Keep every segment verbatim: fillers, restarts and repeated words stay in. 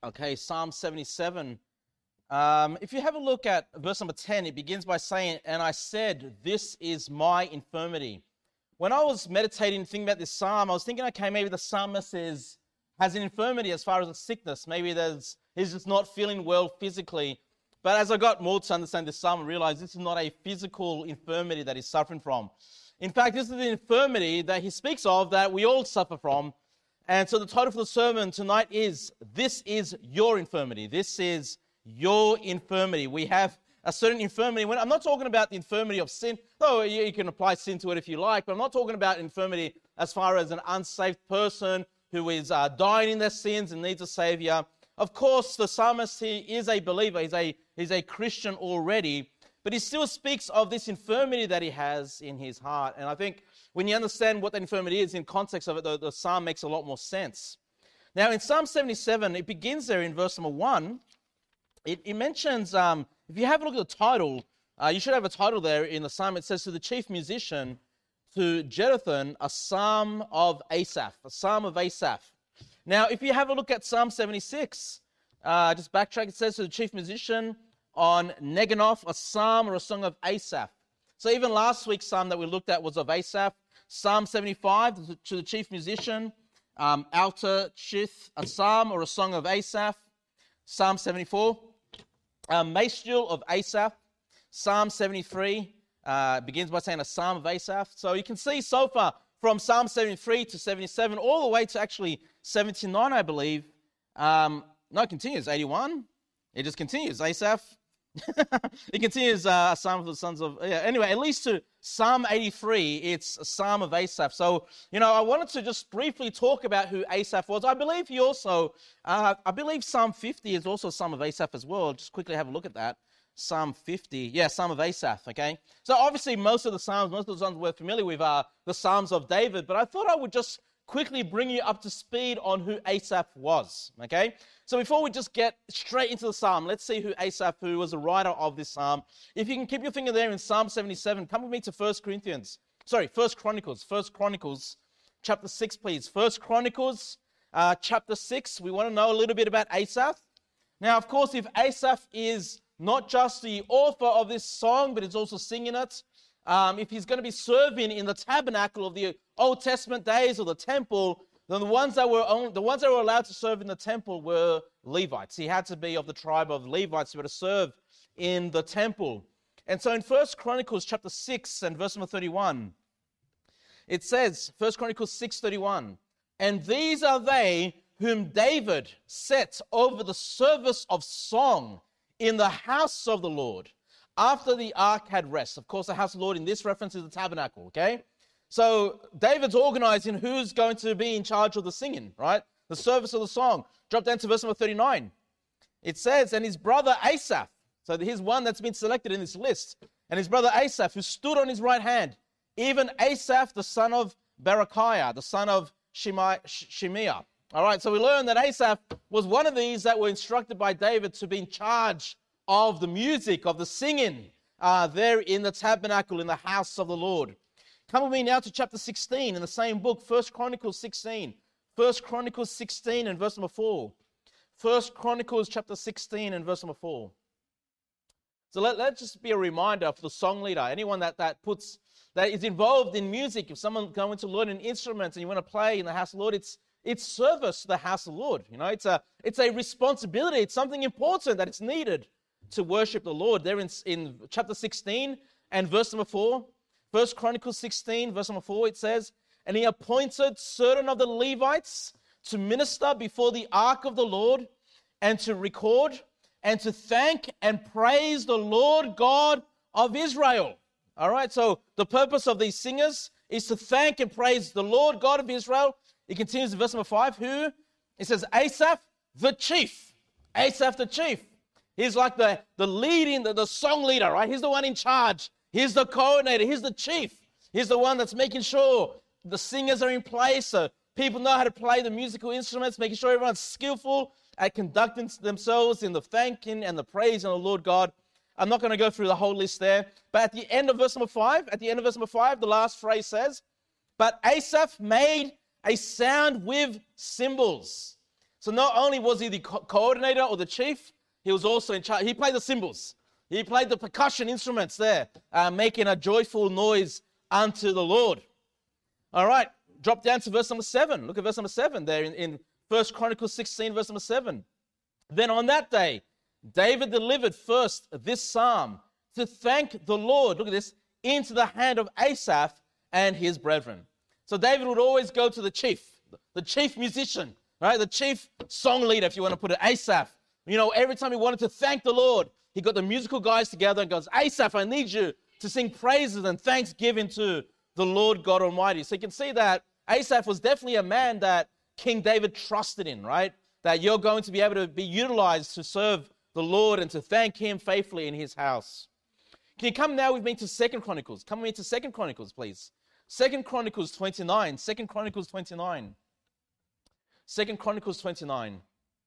Okay, Psalm seventy-seven. Um, if you have a look at verse number ten, it begins by saying, "And I said, this is my infirmity." When I was meditating, thinking about this psalm, I was thinking, okay, maybe the psalmist is, has an infirmity as far as a sickness. Maybe there's, he's just not feeling well physically. But as I got more to understand this psalm, I realized this is not a physical infirmity that he's suffering from. In fact, this is the infirmity that he speaks of that we all suffer from. And so the title for the sermon tonight is, "This is your infirmity." This is your infirmity. We have a certain infirmity. When I'm not talking about the infirmity of sin, though you, you can apply sin to it if you like, but I'm not talking about infirmity as far as an unsaved person who is uh, dying in their sins and needs a savior. Of course, the psalmist, he is a believer. He's a, he's a Christian already, but he still speaks of this infirmity that he has in his heart. And I think when you understand what that infirmity is in context of it, the, the psalm makes a lot more sense. Now, in Psalm seventy-seven, it begins there in verse number one. It, it mentions, um, if you have a look at the title, uh, you should have a title there in the psalm. It says, "To the chief musician, to Jeduthun, a psalm of Asaph," a psalm of Asaph. Now, if you have a look at Psalm seventy-six, uh, just backtrack, it says, "To the chief musician on Neganoth, a psalm or a song of Asaph." So even last week's psalm that we looked at was of Asaph. Psalm seventy-five, to the chief musician, um, Alta Chith, a psalm or a song of Asaph. Psalm seventy-four, um, Maschil of Asaph. Psalm seventy-three uh, begins by saying a psalm of Asaph. So you can see so far from Psalm seventy-three to seventy-seven, all the way to actually seventy-nine, I believe. Um, no, it continues, eighty-one. It just continues, Asaph. It continues uh, a psalm of the sons of... Yeah, anyway, at least to Psalm eighty-three, it's a psalm of Asaph. So, you know, I wanted to just briefly talk about who Asaph was. I believe he also... Uh, I believe Psalm fifty is also a psalm of Asaph as well. Just quickly have a look at that. Psalm fifty. Yeah, Psalm of Asaph, okay? So obviously most of the psalms, most of the psalms we're familiar with are the Psalms of David, but I thought I would just quickly bring you up to speed on who Asaph was, okay? So before we just get straight into the psalm, let's see who Asaph, who was the writer of this psalm. If you can keep your finger there in Psalm seventy-seven, come with me to First Corinthians. Sorry, First Chronicles. First Chronicles, chapter six, please. First Chronicles, uh, chapter six. We want to know a little bit about Asaph. Now, of course, if Asaph is not just the author of this song, but is also singing it, um, if he's going to be serving in the tabernacle of the Old Testament days or the temple, then the ones that were only, the ones that were allowed to serve in the temple were Levites. He had to be of the tribe of Levites to be able to serve in the temple. And so in First Chronicles chapter six and verse number thirty-one, it says, First Chronicles six thirty-one, "And these are they whom David set over the service of song in the house of the Lord, after the ark had rest." Of course, the house of the Lord in this reference is the tabernacle, okay? So David's organizing who's going to be in charge of the singing, right? The service of the song. Drop down to verse number thirty-nine. It says, "And his brother Asaph," so here's one that's been selected in this list, "and his brother Asaph, who stood on his right hand, even Asaph, the son of Berechiah, the son of Shimei." All right, so we learn that Asaph was one of these that were instructed by David to be in charge of the music, of the singing uh, there in the tabernacle, in the house of the Lord. Come with me now to chapter sixteen in the same book, First Chronicles sixteen. First Chronicles sixteen and verse number four. First Chronicles chapter sixteen and verse number four. So let, let just be a reminder for the song leader, anyone that, that puts, that is involved in music. If someone going to learn an instrument and you want to play in the house of the Lord, it's it's service to the house of the Lord. You know, it's a it's a responsibility. It's something important that it's needed to worship the Lord. There in, in chapter sixteen and verse number four, First Chronicles sixteen, verse number four, it says, "And he appointed certain of the Levites to minister before the ark of the Lord, and to record, and to thank and praise the Lord God of Israel." All right, so the purpose of these singers is to thank and praise the Lord God of Israel. It continues in verse number five, who? It says, Asaph the chief. Asaph the chief. He's like the, the leading, the, the song leader, right? He's the one in charge. He's the coordinator. He's the chief. He's the one that's making sure the singers are in place, so people know how to play the musical instruments, making sure everyone's skillful at conducting themselves in the thanking and the praise of the Lord God. I'm not going to go through the whole list there, but at the end of verse number five, at the end of verse number five, the last phrase says, "But Asaph made a sound with cymbals." So not only was he the co- coordinator or the chief, he was also in charge. He played the cymbals. He played the percussion instruments there, uh, making a joyful noise unto the Lord. All right, drop down to verse number seven. Look at verse number seven there in, in First Chronicles sixteen, verse number seven. Then on that day, David delivered first this psalm to thank the Lord, look at this, into the hand of Asaph and his brethren. So David would always go to the chief, the chief musician, right? The chief song leader, if you want to put it, Asaph. You know, every time he wanted to thank the Lord, he got the musical guys together and goes, Asaph, I need you to sing praises and thanksgiving to the Lord God Almighty. So you can see that Asaph was definitely a man that King David trusted in, right? That you're going to be able to be utilized to serve the Lord and to thank him faithfully in his house. Can you come now with me to Second Chronicles? Come with me to Second Chronicles, please. Second Chronicles twenty-nine. Second Chronicles twenty-nine. Second Chronicles twenty-nine.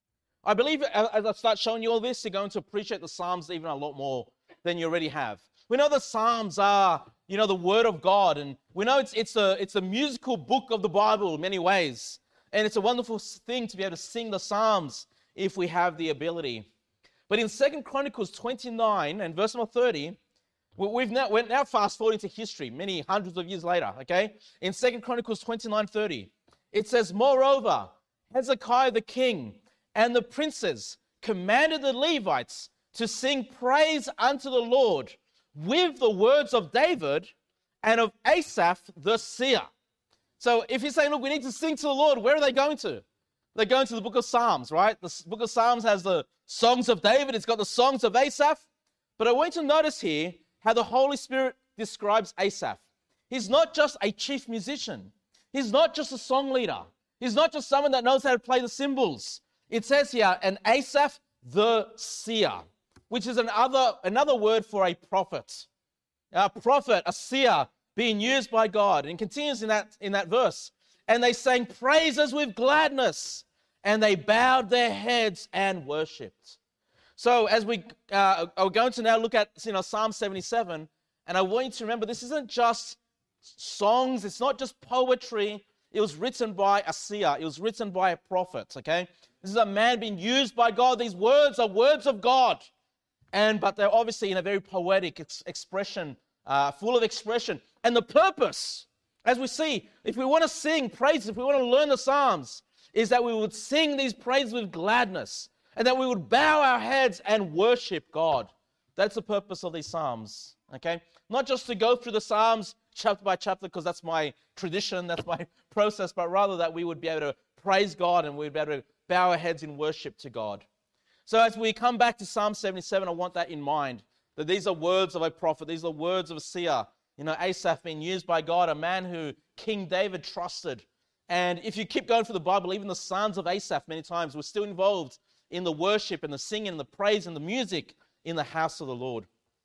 I believe as I start showing you all this, you're going to appreciate the Psalms even a lot more than you already have. We know the Psalms are, you know, the Word of God, and we know it's it's a it's a musical book of the Bible in many ways, and it's a wonderful thing to be able to sing the Psalms if we have the ability. But in Second Chronicles twenty-nine and verse number thirty, we've now we're now fast forwarding to history, many hundreds of years later. Okay, in Second Chronicles twenty-nine thirty, it says, "Moreover, Hezekiah the king and the princes commanded the Levites to sing praise unto the Lord with the words of David and of Asaph the seer." So if you're saying, look, we need to sing to the Lord, where are they going to? They're going to the book of Psalms, right? The book of Psalms has the songs of David. It's got the songs of Asaph. But I want you to notice here how the Holy Spirit describes Asaph. He's not just a chief musician. He's not just a song leader. He's not just someone that knows how to play the cymbals. It says here, and Asaph the seer, which is another, another word for a prophet. A prophet, a seer, being used by God. And it continues in that, in that verse. And they sang praises with gladness, and they bowed their heads and worshipped. So as we uh, are going to now look at, you know, Psalm seventy-seven, and I want you to remember, this isn't just songs, it's not just poetry. It was written by a seer. It was written by a prophet, okay? This is a man being used by God. These words are words of God. And but they're obviously in a very poetic ex- expression, uh, full of expression. And the purpose, as we see, if we want to sing praises, if we want to learn the Psalms, is that we would sing these praises with gladness and that we would bow our heads and worship God. That's the purpose of these Psalms, okay? Not just to go through the Psalms chapter by chapter, because that's my tradition, that's my process, but rather that we would be able to praise God and we'd be able to bow our heads in worship to God. So as we come back to Psalm seventy-seven, I want that in mind, that these are words of a prophet, these are words of a seer. You know, Asaph being used by God, a man who King David trusted. And if you keep going through the Bible, even the sons of Asaph many times were still involved in the worship and the singing and the praise and the music in the house of the Lord.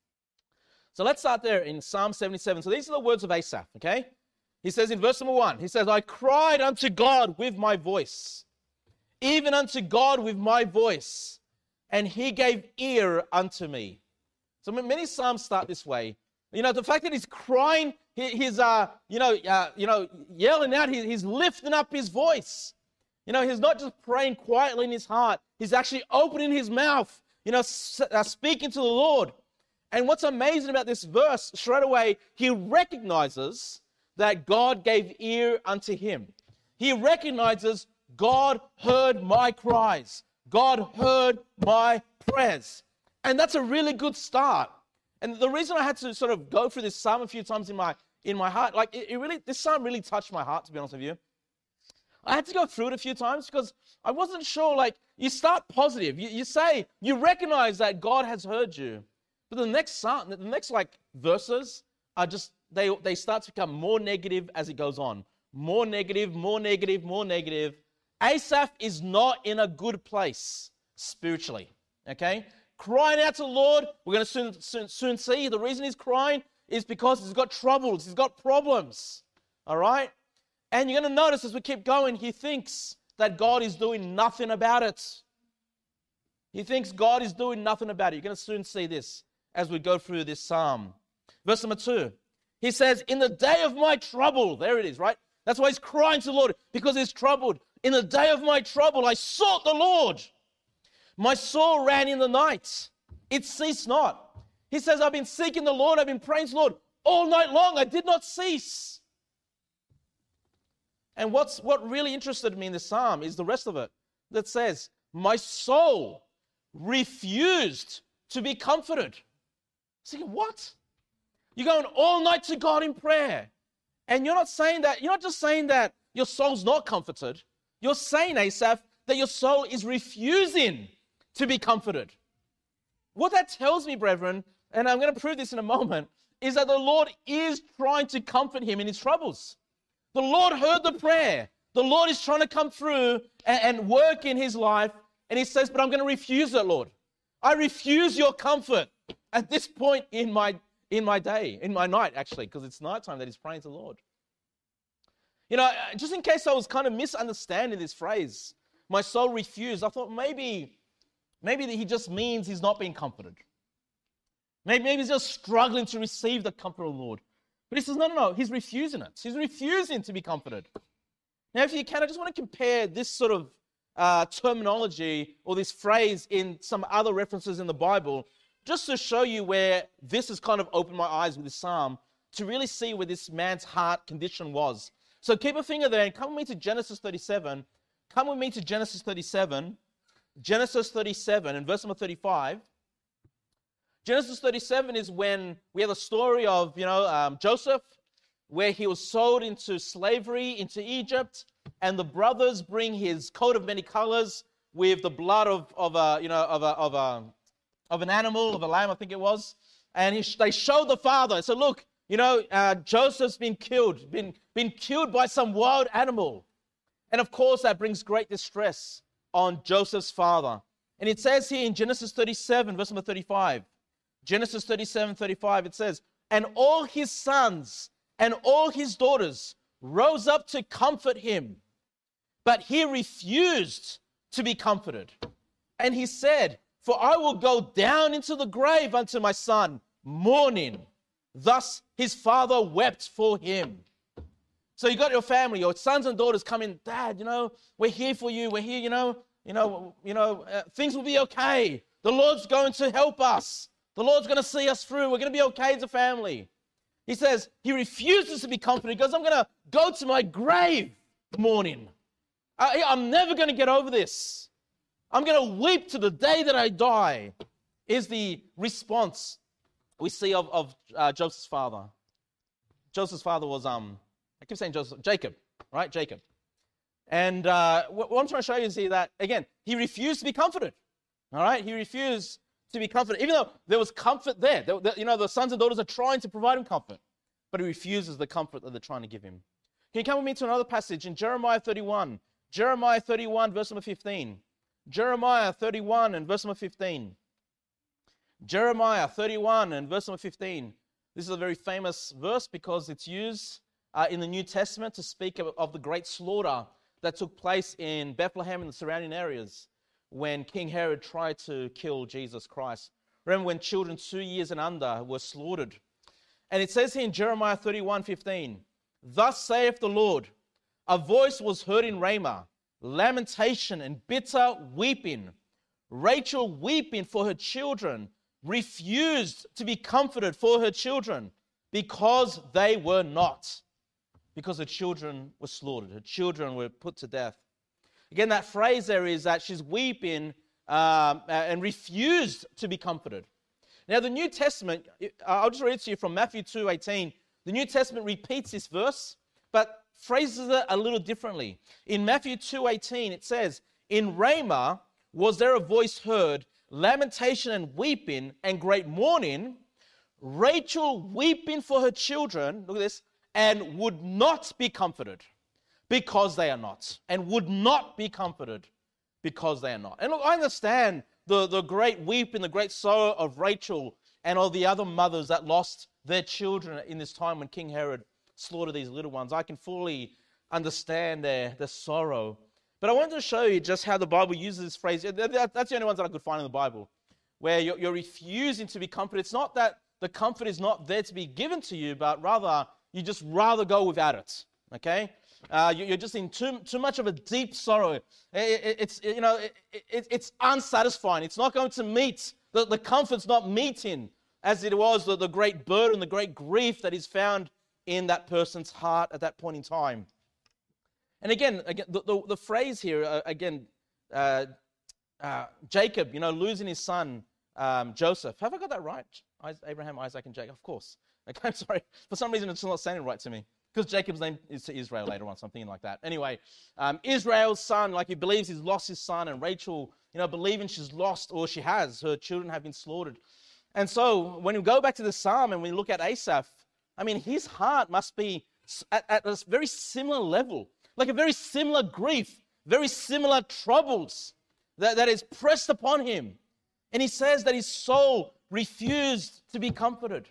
So let's start there in Psalm seventy-seven. So these are the words of Asaph, okay? He says in verse number one, he says, "I cried unto God with my voice, even unto God with my voice, and he gave ear unto me." So many Psalms start this way. You know, the fact that he's crying, he, he's, uh, you know, uh, you know, yelling out, he, he's lifting up his voice. You know, he's not just praying quietly in his heart. He's actually opening his mouth, you know, s- uh, speaking to the Lord. And what's amazing about this verse, straight away, he recognizes that God gave ear unto him. He recognizes God heard my cries. God heard my prayers. And that's a really good start. And the reason I had to sort of go through this psalm a few times in my in my heart, like it, it really, this psalm really touched my heart, to be honest with you. I had to go through it a few times because I wasn't sure, like, you start positive. You, you say, you recognize that God has heard you. But the next psalm, the next, like, verses are just, they, they start to become more negative as it goes on. More negative, more negative, more negative. Asaph is not in a good place spiritually, okay? Crying out to the Lord, we're going to soon, soon, soon see the reason he's crying is because he's got troubles, he's got problems, all right? And you're going to notice as we keep going, he thinks that God is doing nothing about it. He thinks God is doing nothing about it. You're going to soon see this as we go through this psalm. Verse number two, he says, "In the day of my trouble," there it is, right? That's why he's crying to the Lord, because he's troubled. In the day of my trouble, I sought the Lord. My soul ran in the night. It ceased not. He says, I've been seeking the Lord. I've been praying to the Lord all night long. I did not cease. And what's what really interested me in the psalm is the rest of it that says, my soul refused to be comforted. So you go, what? You're going all night to God in prayer. And you're not saying that, you're not just saying that your soul's not comforted. You're saying, Asaph, that your soul is refusing to be comforted. What that tells me, brethren, and I'm going to prove this in a moment, is that the Lord is trying to comfort him in his troubles. The Lord heard the prayer. The Lord is trying to come through and, and work in his life. And he says, but I'm going to refuse it, Lord. I refuse your comfort at this point in my in my day, in my night, actually, because it's nighttime that he's praying to the Lord. You know, just in case I was kind of misunderstanding this phrase, my soul refused, I thought maybe, maybe that he just means he's not being comforted. Maybe, maybe he's just struggling to receive the comfort of the Lord. But he says, no, no, no, he's refusing it. He's refusing to be comforted. Now, if you can, I just want to compare this sort of uh, terminology or this phrase in some other references in the Bible, just to show you where this has kind of opened my eyes with this psalm to really see where this man's heart condition was. So keep a finger there and come with me to Genesis thirty-seven. Come with me to Genesis thirty-seven. Genesis thirty-seven and verse number thirty-five. Genesis thirty-seven is when we have the story of, you know, um, Joseph, where he was sold into slavery into Egypt, and the brothers bring his coat of many colors with the blood of, of a, you know, of a, of a, of an animal, of a lamb, I think it was, and he, they show the father. So look, you know, uh, Joseph's been killed, been been killed by some wild animal, and of course that brings great distress on Joseph's father. And it says here in Genesis thirty-seven, verse number thirty-five. Genesis thirty-seven, thirty-five, it says, and all his sons and all his daughters rose up to comfort him, but he refused to be comforted. And he said, for I will go down into the grave unto my son, mourning. Thus his father wept for him. So you got your family, your sons and daughters come in, Dad, you know, we're here for you. We're here, you know, you know, you know, uh, things will be okay. The Lord's going to help us. The Lord's going to see us through. We're going to be okay as a family. He says he refuses to be comforted because I'm going to go to my grave mourning. I, I'm never going to get over this. I'm going to weep to the day that I die, is the response we see of, of uh, Joseph's father. Joseph's father was, um, I keep saying Joseph, Jacob, right? Jacob. And uh, what, what I'm trying to show you is here that, again, he refused to be comforted. All right? He refused to be comforted, even though there was comfort there. There, there. You know, the sons and daughters are trying to provide him comfort, but he refuses the comfort that they're trying to give him. Can you come with me to another passage in Jeremiah thirty-one? Jeremiah thirty-one, verse number fifteen. Jeremiah thirty-one and verse number fifteen. Jeremiah thirty-one and verse number fifteen. This is a very famous verse because it's used uh, in the New Testament to speak of, of the great slaughter that took place in Bethlehem and the surrounding areas when King Herod tried to kill Jesus Christ. Remember when children two years and under were slaughtered. And it says here in Jeremiah thirty-one fifteen, thus saith the Lord, a voice was heard in Ramah, lamentation and bitter weeping. Rachel weeping for her children, refused to be comforted for her children because they were not. Because her children were slaughtered. Her children were put to death. Again, that phrase there is that she's weeping um, and refused to be comforted. Now, the New Testament, I'll just read it to you from Matthew two eighteen. The New Testament repeats this verse, but phrases it a little differently. In Matthew two eighteen, it says, in Ramah was there a voice heard, lamentation and weeping and great mourning, Rachel weeping for her children, look at this, and would not be comforted because they are not, and would not be comforted because they are not. And look, I understand the, the great weep and the great sorrow of Rachel and all the other mothers that lost their children in this time when King Herod slaughtered these little ones. I can fully understand their, their sorrow. But I wanted to show you just how the Bible uses this phrase. That's the only ones that I could find in the Bible, where you're, you're refusing to be comforted. It's not that the comfort is not there to be given to you, but rather you just rather go without it, okay? Uh, you, you're just in too too much of a deep sorrow. It, it, it's you know it, it, it's unsatisfying. It's not going to meet the, the comfort's not meeting as it was the, the great burden, the great grief that is found in that person's heart at that point in time. And again, again the, the, the phrase here, uh, again, uh, uh, Jacob, you know, losing his son, um, Joseph. Have I got that right? Abraham, Isaac, and Jacob. Of course. Okay, I'm sorry. For some reason, it's not sounding right to me. Because Jacob's name is to Israel later on, something like that. Anyway, um, Israel's son, like he believes he's lost his son, and Rachel, you know, believing she's lost, or she has, her children have been slaughtered. And so when we go back to the psalm and we look at Asaph, I mean, his heart must be at, at a very similar level, like a very similar grief, very similar troubles that, that is pressed upon him. And he says that his soul refused to be comforted.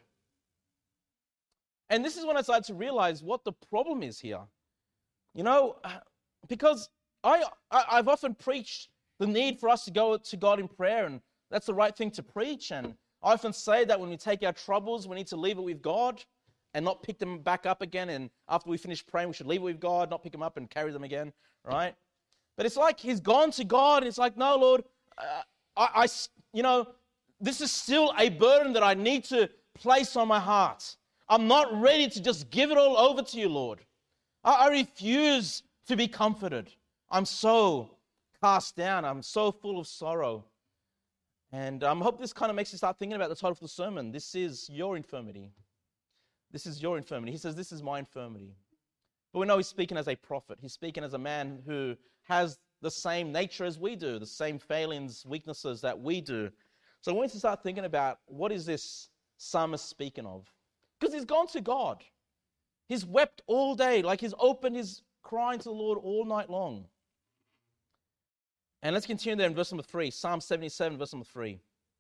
And this is when I started to realize what the problem is here. You know, because I, I, I've often preached the need for us to go to God in prayer, and that's the right thing to preach. And I often say that when we take our troubles, we need to leave it with God and not pick them back up again. And after we finish praying, we should leave it with God, not pick them up and carry them again, right? But it's like he's gone to God, and it's like, no, Lord, uh, I, I, you know, this is still a burden that I need to place on my heart. I'm not ready to just give it all over to you, Lord. I, I refuse to be comforted. I'm so cast down. I'm so full of sorrow. And um, I hope this kind of makes you start thinking about the title of the sermon. This is your infirmity. This is your infirmity. He says, this is my infirmity. But we know he's speaking as a prophet. He's speaking as a man who has the same nature as we do, the same failings, weaknesses that we do. So we need to start thinking about, what is this psalmist speaking of? Because he's gone to God. He's wept all day, like he's opened his crying to the Lord all night long. And let's continue there in verse number three, Psalm seventy-seven, verse number three.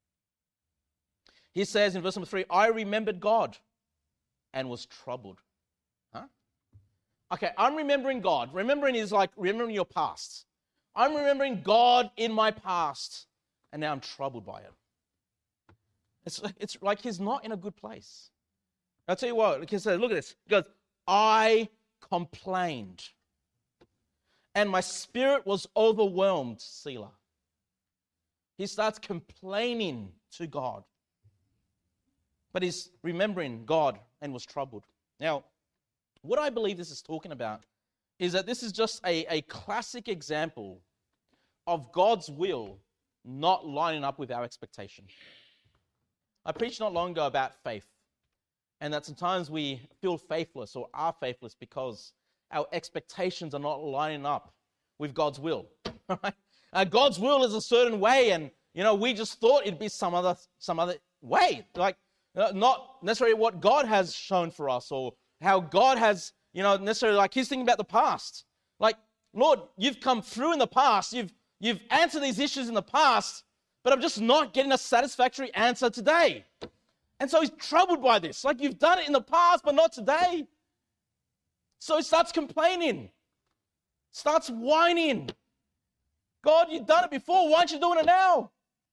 He says in verse number three, I remembered God and was troubled. Huh? Okay, I'm remembering God. Remembering is like remembering your past. I'm remembering God in my past, and now I'm troubled by it. It's like, it's like he's not in a good place. I'll tell you what, look at this. He goes, I complained, and my spirit was overwhelmed, Selah. He starts complaining to God, but he's remembering God and was troubled. Now, what I believe this is talking about is that this is just a, a classic example of God's will not lining up with our expectation. I preached not long ago about faith, and that sometimes we feel faithless or are faithless because our expectations are not lining up with God's will. Right? Uh, God's will is a certain way, and you know we just thought it'd be some other some other way, like uh, not necessarily what God has shown for us or how God has, you know, necessarily like He's thinking about the past. Like, Lord, you've come through in the past, you've you've answered these issues in the past, but I'm just not getting a satisfactory answer today. And so he's troubled by this. Like, you've done it in the past, but not today. So he starts complaining, starts whining. God, you've done it before. Why aren't you doing it now?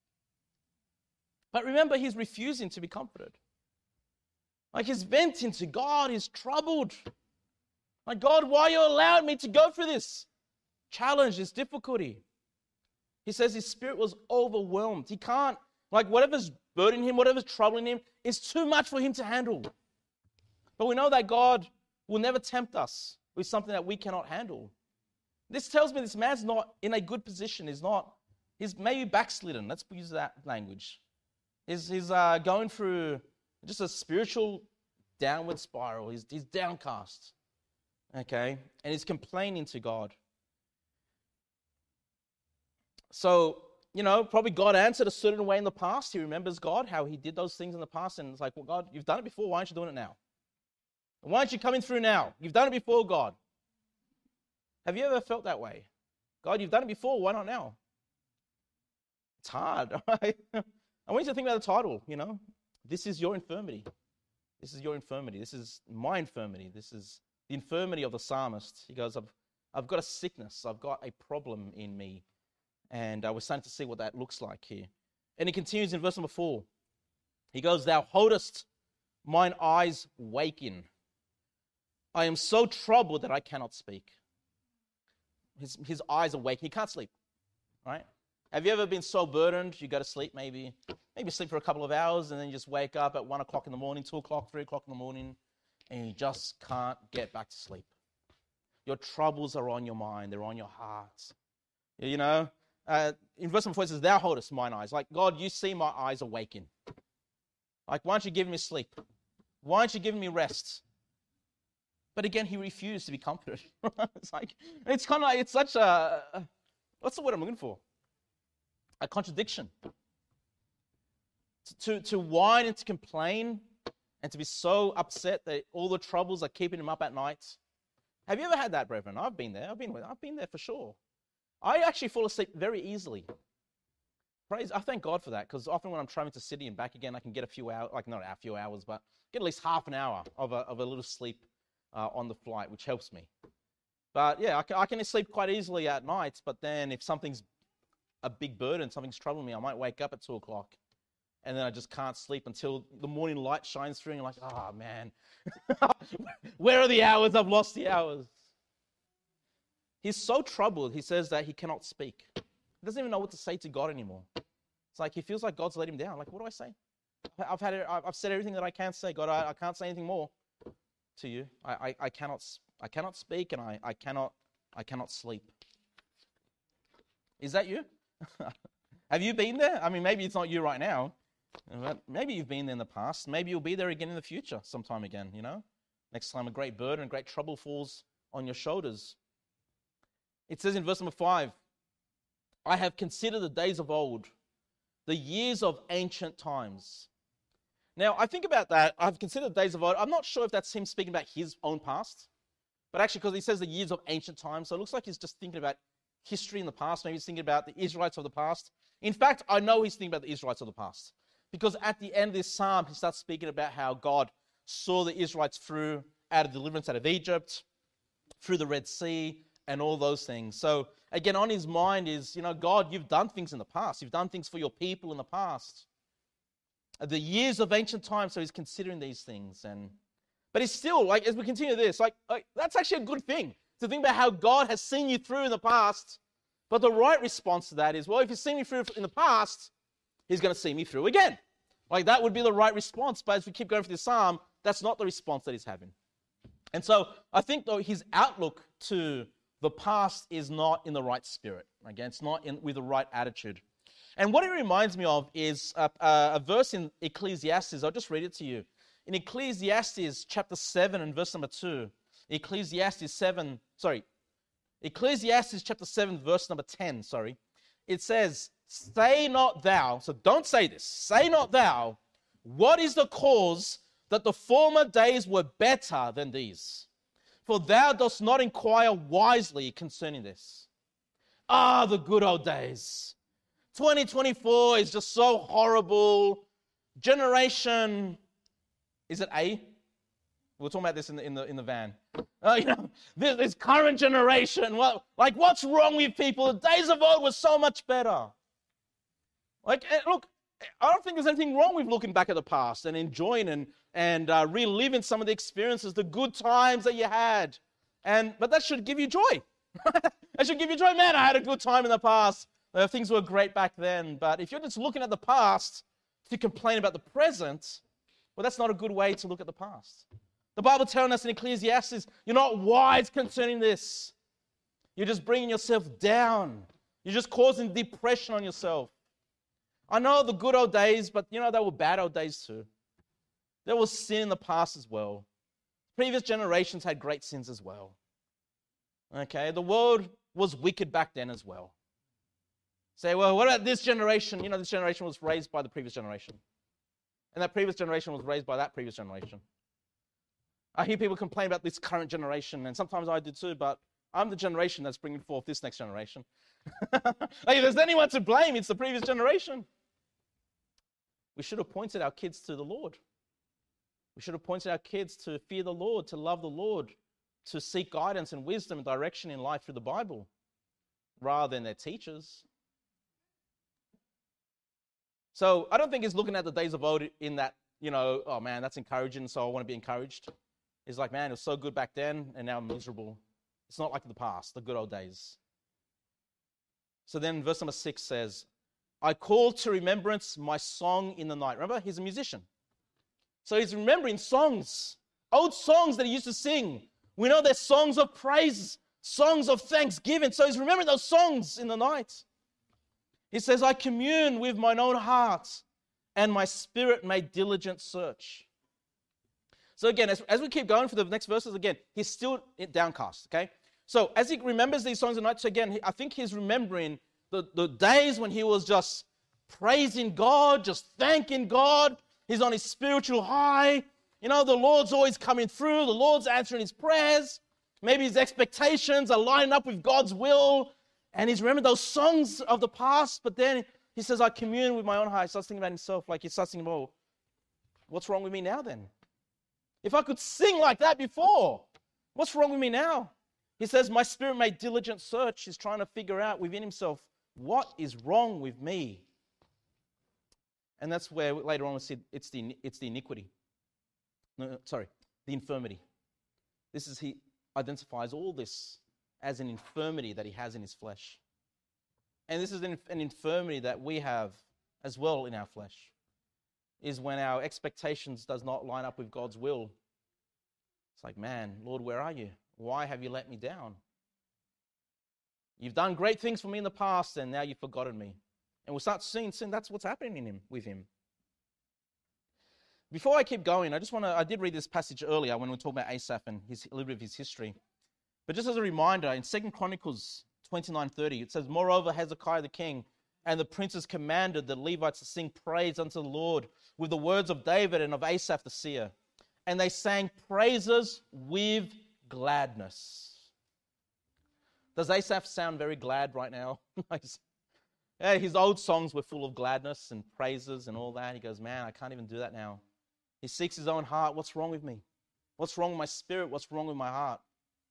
But remember, he's refusing to be comforted. Like, he's venting to God. He's troubled. Like, God, why are you allowing me to go through this challenge, this difficulty? He says his spirit was overwhelmed. He can't, like, whatever's burdening him, whatever's troubling him, is too much for him to handle. But we know that God will never tempt us with something that we cannot handle. This tells me this man's not in a good position. He's not, he's maybe backslidden. Let's use that language. He's, he's uh, going through just a spiritual downward spiral. He's, he's downcast. Okay? And he's complaining to God. So, you know, probably God answered a certain way in the past. He remembers God, how he did those things in the past. And it's like, well, God, you've done it before. Why aren't you doing it now? Why aren't you coming through now? You've done it before, God. Have you ever felt that way? God, you've done it before. Why not now? It's hard. Right? I want you to think about the title, you know. This is your infirmity. This is your infirmity. This is my infirmity. This is the infirmity of the psalmist. He goes, I've, I've got a sickness. I've got a problem in me. And uh, we're starting to see what that looks like here. And he continues in verse number four. He goes, thou holdest mine eyes waking. I am so troubled that I cannot speak. His, his eyes are awake. He can't sleep, right? Have you ever been so burdened, you go to sleep maybe, maybe sleep for a couple of hours and then you just wake up at one o'clock in the morning, two o'clock, three o'clock in the morning, and you just can't get back to sleep. Your troubles are on your mind. They're on your heart. You know, uh, in verse number four it says, thou holdest mine eyes. Like, God, you see my eyes awaken. Like, why aren't you giving me sleep? Why aren't you giving me rest? But again, he refused to be comforted. It's like, it's kind of like, it's such a, what's the word I'm looking for? A contradiction. To, to whine and to complain and to be so upset that all the troubles are keeping him up at night. Have you ever had that, brethren? I've been there. I've been, I've been there for sure. I actually fall asleep very easily. Praise, I thank God for that, because often when I'm traveling to Sydney and back again, I can get a few hours, like not a few hours, but get at least half an hour of a, of a little sleep uh, on the flight, which helps me. But yeah, I can, I can sleep quite easily at night, but then if something's a big burden, something's troubling me, I might wake up at two o'clock, and then I just can't sleep until the morning light shines through, and I'm like, oh man, where are the hours? I've lost the hours. He's so troubled, he says that he cannot speak. He doesn't even know what to say to God anymore. It's like he feels like God's let him down. Like, what do I say? I've had, I've said everything that I can say. God, I, I can't say anything more to you. I, I, I cannot, I cannot speak, and I, I cannot, I cannot sleep. Is that you? Have you been there? I mean, maybe it's not you right now, but maybe you've been there in the past. Maybe you'll be there again in the future, sometime again. You know, next time a great burden, a great trouble falls on your shoulders. It says in verse number five, I have considered the days of old, the years of ancient times. Now, I think about that. I've considered the days of old. I'm not sure if that's him speaking about his own past, but actually because he says the years of ancient times, so it looks like he's just thinking about history in the past. Maybe he's thinking about the Israelites of the past. In fact, I know he's thinking about the Israelites of the past, because at the end of this psalm, he starts speaking about how God saw the Israelites through out of deliverance out of Egypt, through the Red Sea, and all those things. So again, on his mind is, you know, God, you've done things in the past. You've done things for your people in the past. The years of ancient times, so he's considering these things. And but he's still, like, as we continue this, like, like that's actually a good thing, to think about how God has seen you through in the past. But the right response to that is, well, if he's seen me through in the past, he's going to see me through again. Like, that would be the right response. But as we keep going through the psalm, that's not the response that he's having. And so I think, though, his outlook to the past is not in the right spirit. Again, it's not in, with the right attitude. And what it reminds me of is a, a, a verse in Ecclesiastes. I'll just read it to you. In Ecclesiastes chapter seven and verse number two, Ecclesiastes seven, sorry, Ecclesiastes chapter seven, verse number ten, sorry, it says, say not thou, so don't say this, say not thou, what is the cause that the former days were better than these? For thou dost not inquire wisely concerning this. Ah, the good old days. twenty twenty-four is just so horrible. Generation, is it A? We were talking about this in the in the in the van. Uh, you know, this, this current generation. What, like, what's wrong with people? The days of old were so much better. Like, look, I don't think there's anything wrong with looking back at the past and enjoying and and uh, reliving some of the experiences, the good times that you had. And but that should give you joy. That should give you joy. Man, I had a good time in the past. Uh, things were great back then. But if you're just looking at the past to complain about the present, well, that's not a good way to look at the past. The Bible telling us in Ecclesiastes, you're not wise concerning this. You're just bringing yourself down. You're just causing depression on yourself. I know the good old days, but you know, they were bad old days too. There was sin in the past as well. Previous generations had great sins as well. Okay, the world was wicked back then as well. Say, well, what about this generation? You know, this generation was raised by the previous generation. And that previous generation was raised by that previous generation. I hear people complain about this current generation, and sometimes I do too, but I'm the generation that's bringing forth this next generation. Like, if there's anyone to blame, it's the previous generation. We should have pointed our kids to the Lord. We should have pointed our kids to fear the Lord, to love the Lord, to seek guidance and wisdom and direction in life through the Bible, rather than their teachers. So I don't think he's looking at the days of old in that, you know, oh man, that's encouraging, so I want to be encouraged. He's like, man, it was so good back then, and now I'm miserable. It's not like the past, the good old days. So then verse number six says, I call to remembrance my song in the night. Remember, he's a musician. So he's remembering songs, old songs that he used to sing. We know they're songs of praise, songs of thanksgiving. So he's remembering those songs in the night. He says, I commune with mine own heart, and my spirit made diligent search. So again, as, as we keep going for the next verses, again, he's still downcast, okay? So as he remembers these songs at night, so again, I think he's remembering the, the days when he was just praising God, just thanking God. He's on his spiritual high. You know, the Lord's always coming through. The Lord's answering his prayers. Maybe his expectations are lining up with God's will. And he's remembering those songs of the past. But then he says, I commune with my own heart. He starts thinking about himself. Like he starts thinking, well, what's wrong with me now then? If I could sing like that before, what's wrong with me now? He says, my spirit made diligent search. He's trying to figure out within himself, what is wrong with me? And that's where later on we see it's the, it's the iniquity. No, sorry, the infirmity. This is, he identifies all this as an infirmity that he has in his flesh. And this is an, an infirmity that we have as well in our flesh, is when our expectations does not line up with God's will. It's like, man, Lord, where are you? Why have you let me down? You've done great things for me in the past, and now you've forgotten me. And we'll start seeing sin. That's what's happening in him, with him. Before I keep going, I just want to, I did read this passage earlier when we were talking about Asaph and his, a little bit of his history. But just as a reminder, in Second Chronicles twenty-nine thirty, it says, moreover, Hezekiah the king and the princes commanded the Levites to sing praise unto the Lord with the words of David and of Asaph the seer. And they sang praises with gladness. Does Asaph sound very glad right now? Yeah, his old songs were full of gladness and praises and all that. He goes, man, I can't even do that now. He seeks his own heart. What's wrong with me? What's wrong with my spirit? What's wrong with my heart?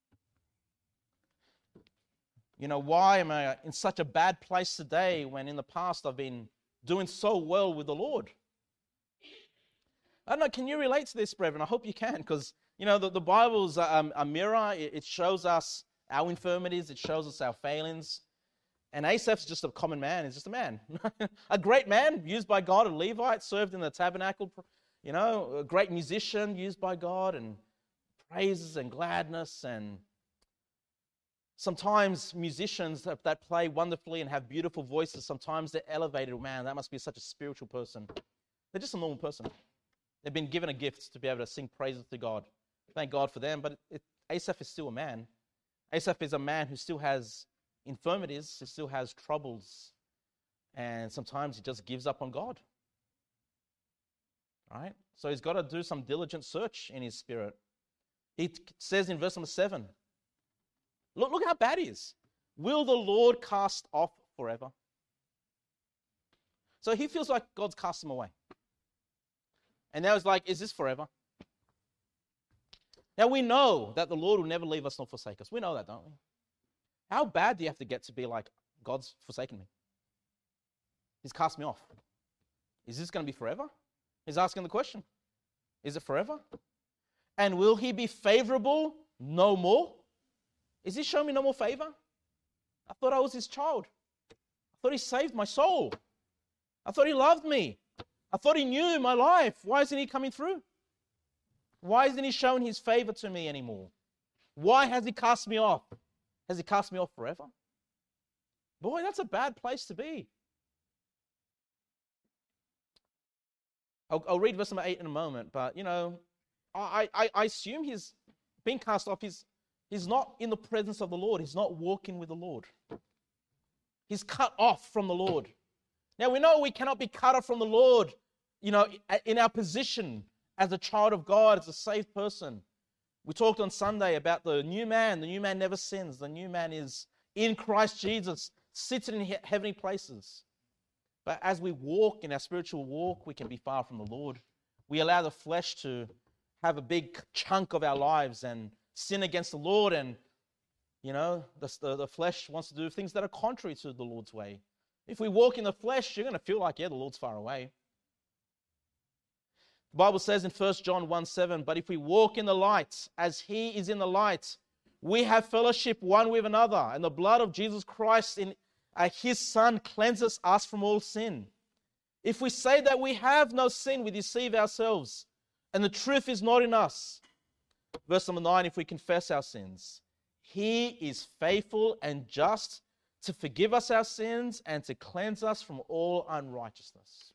You know, why am I in such a bad place today when in the past I've been doing so well with the Lord? I don't know, can you relate to this, brethren? I hope you can, because, you know, the, the Bible's a, a mirror. It, it shows us our infirmities. It shows us our failings. And Asaph's just a common man. He's just a man. A great man used by God, a Levite, served in the tabernacle, you know, a great musician used by God, and praises and gladness. And sometimes musicians that, that play wonderfully and have beautiful voices, sometimes they're elevated. Man, that must be such a spiritual person. They're just a normal person. They've been given a gift to be able to sing praises to God. Thank God for them. But it, it, Asaph is still a man. Asaph is a man who still has infirmities, he still has troubles, and sometimes he just gives up on God. Right? So he's got to do some diligent search in his spirit. It says in verse number seven, look, look how bad he is. Will the Lord cast off forever? So he feels like God's cast him away. And now he's like, is this forever? Now we know that the Lord will never leave us nor forsake us. We know that, don't we? How bad do you have to get to be like, God's forsaken me? He's cast me off. Is this going to be forever? He's asking the question. Is it forever? And will he be favorable no more? Is he showing me no more favor? I thought I was his child. I thought he saved my soul. I thought he loved me. I thought he knew my life. Why isn't he coming through? Why isn't he showing his favor to me anymore? Why has he cast me off? Has he cast me off forever? Boy, that's a bad place to be. I'll, I'll read verse number eight in a moment, but, you know, I, I, I assume he's being cast off. He's, he's not in the presence of the Lord. He's not walking with the Lord. He's cut off from the Lord. Now, we know we cannot be cut off from the Lord, you know, in our position as a child of God, as a saved person. We talked on Sunday about the new man. The new man never sins. The new man is in Christ Jesus, sits in heavenly places. But as we walk in our spiritual walk, we can be far from the Lord. We allow the flesh to have a big chunk of our lives and sin against the Lord. And, you know, the, the, the flesh wants to do things that are contrary to the Lord's way. If we walk in the flesh, you're going to feel like, yeah, the Lord's far away. The Bible says in First John one seven, but if we walk in the light as he is in the light, we have fellowship one with another, and the blood of Jesus Christ in uh, his Son cleanses us from all sin. If we say that we have no sin, we deceive ourselves, and the truth is not in us. Verse number nine, if we confess our sins, he is faithful and just to forgive us our sins and to cleanse us from all unrighteousness.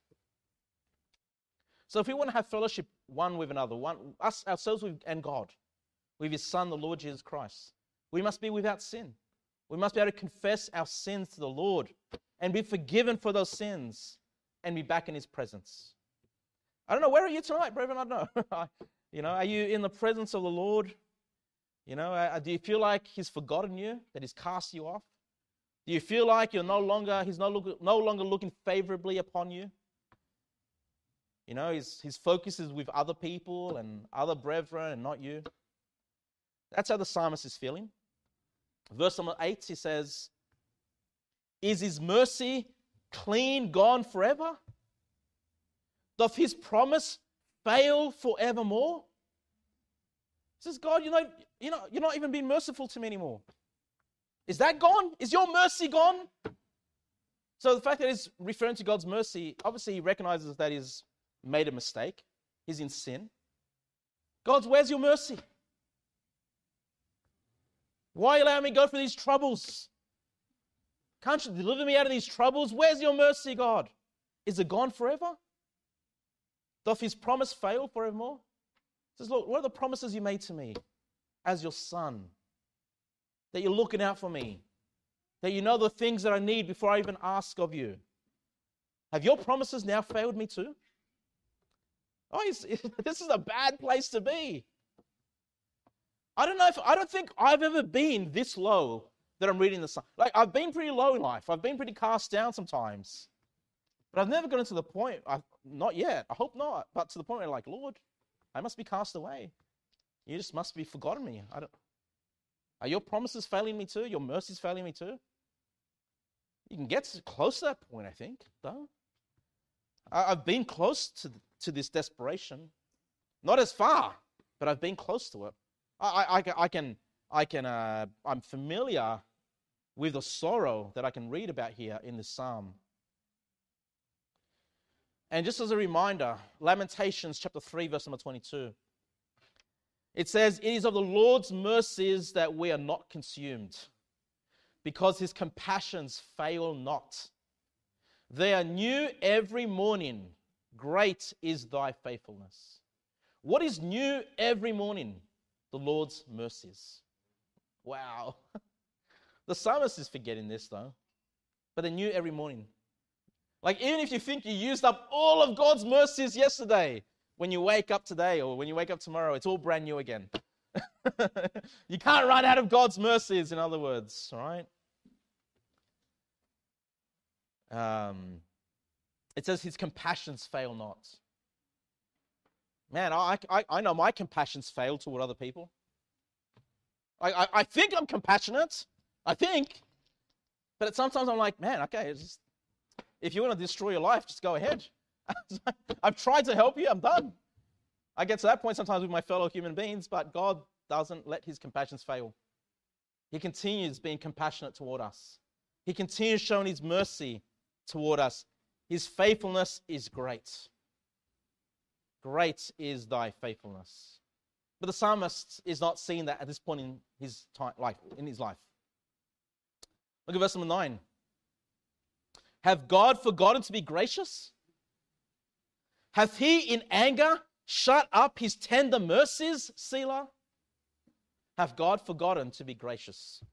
So if we want to have fellowship one with another, one, us ourselves with, and God, with his Son, the Lord Jesus Christ, we must be without sin. We must be able to confess our sins to the Lord and be forgiven for those sins and be back in his presence. I don't know, where are you tonight, brethren? I don't know. You know, are you in the presence of the Lord? You know, uh, do you feel like he's forgotten you, that he's cast you off? Do you feel like you're no longer, he's no longer, no longer looking favorably upon you? You know, his, his focus is with other people and other brethren and not you. That's how the psalmist is feeling. Verse number eight, he says, is his mercy clean gone forever? Doth his promise fail forevermore? He says, God, you know, you know, you're not even being merciful to me anymore. Is that gone? Is your mercy gone? So the fact that he's referring to God's mercy, obviously he recognizes that he's made a mistake. He's in sin. God, where's your mercy? Why allow me to go through these troubles? Can't you deliver me out of these troubles? Where's your mercy, God? Is it gone forever? Doth his promise fail forevermore? He says, look, what are the promises you made to me as your son? That you're looking out for me. That you know the things that I need before I even ask of you. Have your promises now failed me too? Oh, it's, it, this is a bad place to be. I don't know if, I don't think I've ever been this low that I'm reading this. Like, I've been pretty low in life. I've been pretty cast down sometimes. But I've never gotten to the point, I've, not yet, I hope not, but to the point where like, Lord, I must be cast away. You just must be forgotten me. I don't, are your promises failing me too? Your mercies failing me too? You can get close to that point, I think, though. I, I've been close to, to this desperation. Not as far, but I've been close to it. I, I, I can, I can, uh, I'm familiar with the sorrow that I can read about here in this psalm. And just as a reminder, Lamentations chapter three, verse number twenty-two. It says, it is of the Lord's mercies that we are not consumed, because his compassions fail not. They are new every morning. Great is thy faithfulness. What is new every morning? The Lord's mercies. Wow. The psalmist is forgetting this though. But they're new every morning. Like, even if you think you used up all of God's mercies yesterday, when you wake up today or when you wake up tomorrow, it's all brand new again. You can't run out of God's mercies, in other words, all right? Um, it says his compassions fail not. Man, I, I, I know my compassions fail toward other people. I, I, I think I'm compassionate. I think. But sometimes I'm like, man, okay, it's just, if you want to destroy your life, just go ahead. I've tried to help you. I'm done. I get to that point sometimes with my fellow human beings, but God doesn't let his compassions fail. He continues being compassionate toward us. He continues showing his mercy toward us. His faithfulness is great. Great is thy faithfulness. But the psalmist is not seeing that at this point in his time, life, in his life. Look at verse number nine. Have God forgotten to be gracious? Hath he in anger shut up his tender mercies, Selah? Hath God forgotten to be gracious?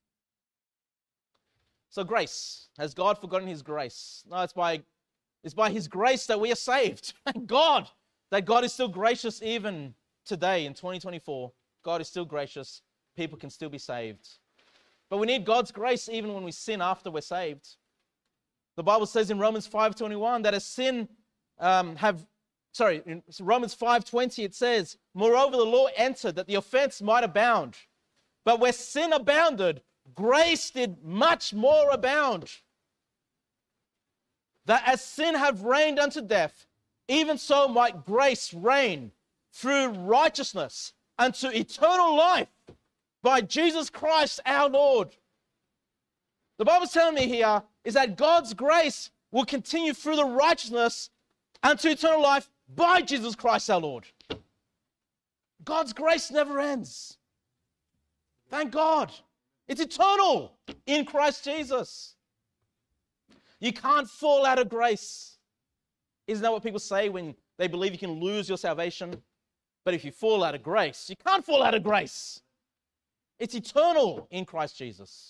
So grace. Has God forgotten his grace? No, it's by, it's by his grace that we are saved. Thank God that God is still gracious even today in twenty twenty-four. God is still gracious. People can still be saved. But we need God's grace even when we sin after we're saved. The Bible says in Romans five twenty-one that as sin um, have, sorry, in Romans five twenty it says, moreover the law entered that the offense might abound. But where sin abounded, grace did much more abound. That as sin have reigned unto death, even so might grace reign through righteousness unto eternal life by Jesus Christ our Lord. The Bible's telling me here is that God's grace will continue through the righteousness unto eternal life by Jesus Christ our Lord. God's grace never ends. Thank God. It's eternal in Christ Jesus. You can't fall out of grace. Isn't that what people say when they believe you can lose your salvation? But if you fall out of grace, you can't fall out of grace. It's eternal in Christ Jesus.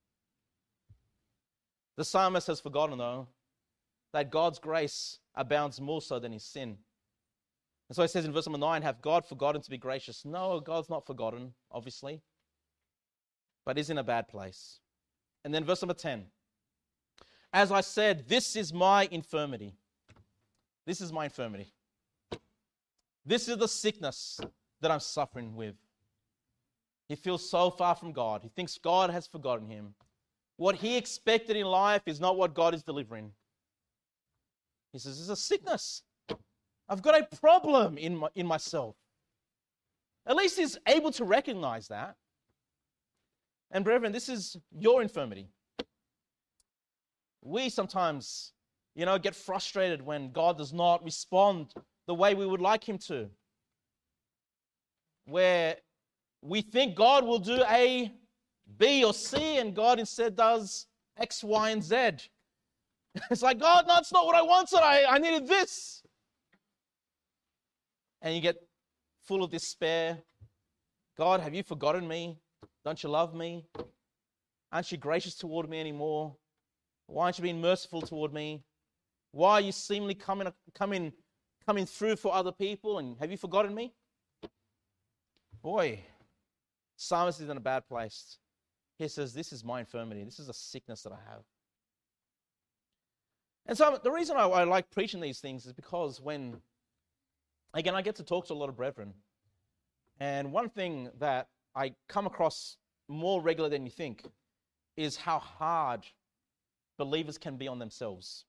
The psalmist has forgotten, though, that God's grace abounds more so than his sin. And so he says in verse number nine, have God forgotten to be gracious? No, God's not forgotten, obviously, but is in a bad place. And then verse number ten, as I said, this is my infirmity. This is my infirmity. This is the sickness that I'm suffering with. He feels so far from God. He thinks God has forgotten him. What he expected in life is not what God is delivering. He says, it's a sickness. I've got a problem in, my, in myself. At least he's able to recognize that. And brethren, this is your infirmity. We sometimes, you know, get frustrated when God does not respond the way we would like him to. Where we think God will do A, B, or C, and God instead does X, Y, and Z. It's like, God, no, that's not what I wanted. I, I needed this. And you get full of despair. God, have you forgotten me? Don't you love me? Aren't you gracious toward me anymore? Why aren't you being merciful toward me? Why are you seemingly coming, coming, coming through for other people? And have you forgotten me? Boy, psalmist is in a bad place. He says, this is my infirmity. This is a sickness that I have. And so the reason I, I like preaching these things is because when, again, I get to talk to a lot of brethren. And one thing that I come across more regularly than you think is how hard believers can be on themselves.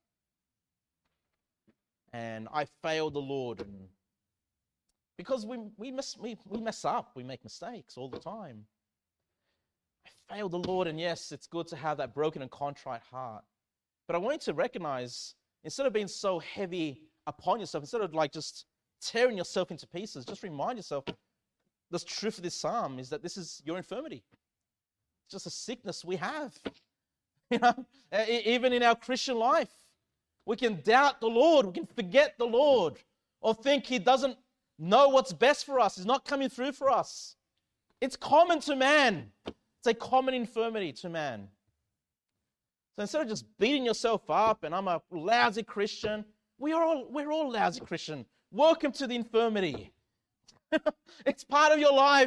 And I failed the Lord. And because we, we, mess, we, we mess up, we make mistakes all the time. I failed the Lord, and yes, it's good to have that broken and contrite heart. But I want you to recognize, instead of being so heavy upon yourself, instead of like just tearing yourself into pieces, just remind yourself the truth of this psalm is that this is your infirmity. It's just a sickness we have. You know, even in our Christian life, we can doubt the Lord, we can forget the Lord, or think he doesn't know what's best for us, he's not coming through for us. It's common to man. It's a common infirmity to man. So instead of just beating yourself up and I'm a lousy Christian, we are all, we're all lousy Christian. Welcome to the infirmity. It's part of your life.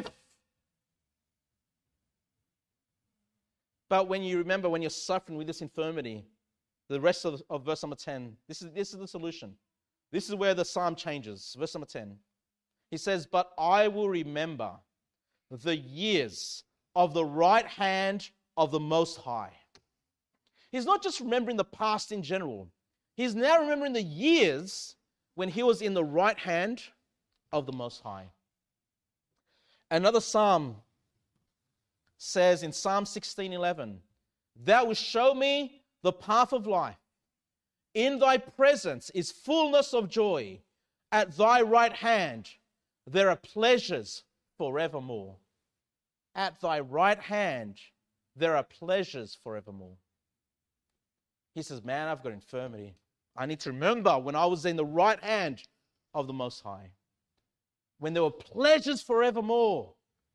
But when you remember, when you're suffering with this infirmity, the rest of, of verse number ten, this is, this is the solution. This is where the psalm changes. Verse number ten. He says, but I will remember the years of the right hand of the Most High. He's not just remembering the past in general. He's now remembering the years when he was in the right hand of the Most High. Another psalm says in Psalm sixteen eleven, thou wilt show me the path of life. In thy presence is fullness of joy. At thy right hand there are pleasures forevermore. At thy right hand there are pleasures forevermore. He says, man, I've got infirmity. I need to remember when I was in the right hand of the Most High, when there were pleasures forevermore.